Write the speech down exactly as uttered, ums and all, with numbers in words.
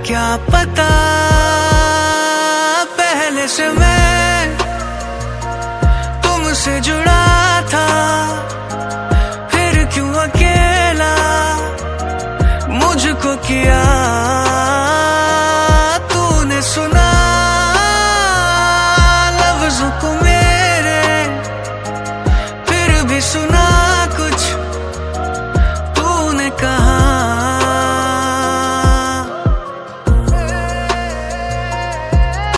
क्या पता पहले से मैं तुमसे जुड़ा था, फिर क्यों अकेला मुझको किया तूने सुना लफ्जों को मेरे, फिर भी सुना